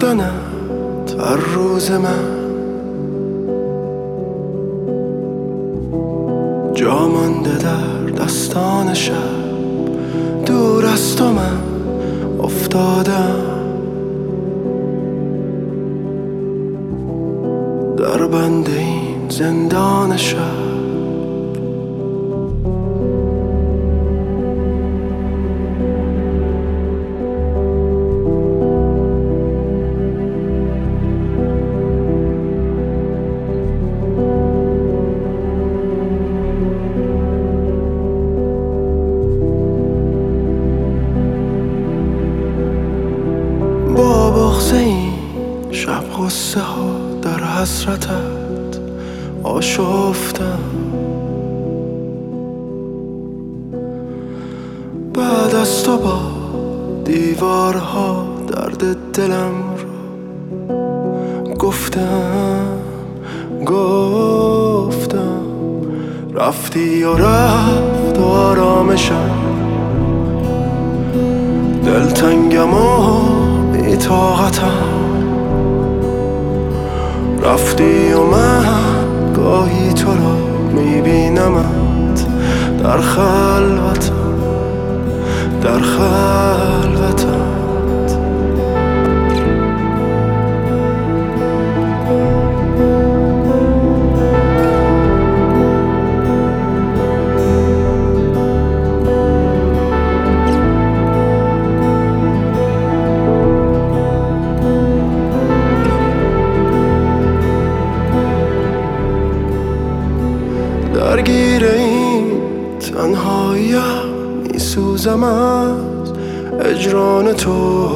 دیدنت هر روز من جا مانده در دستان شب، دور از تو من افتادم در بند این زندان شب. با بغض این شب غصه ها در حسرتت آشفتم، بعد از تو با دیوارها درد دلم رو گفتم رفتی و رفت آرامشم، دلتنگم و بی طاقتم، رفتی و من گاهی تو را میبینمت در خلوتم، در خلوتم. درگیر این تنهاییم میسوزم از هجران تو،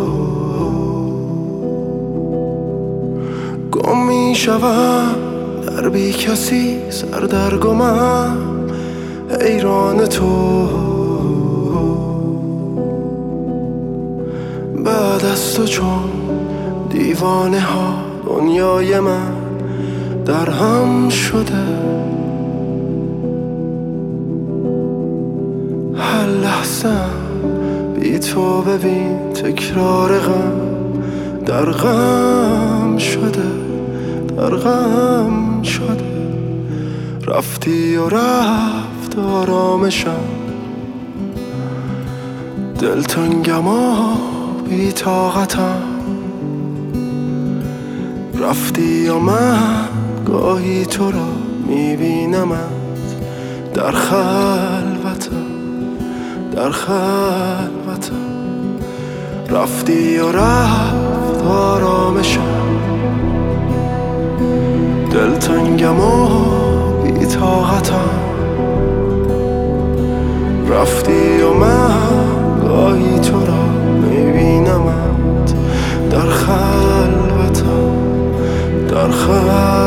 گم میشوم در بی کسی سردرگمم حیران تو، بعد از تو چون دیوانه ها دنیای من در هم شده، هر لحظه بی تو ببین تکرار غم در غم شده، در غم شده. رفتی و رفت آرامشم، دلتنگم و بی طاقتم، رفتی و من گاهی تو را میبینمت در خلوتم، در خلوتم. رفتی و رفت آرامشم، دلتنگم و بی طاقتم، رفتی و من گاهی تو را میبینمت در خلوتم، در خلوتم.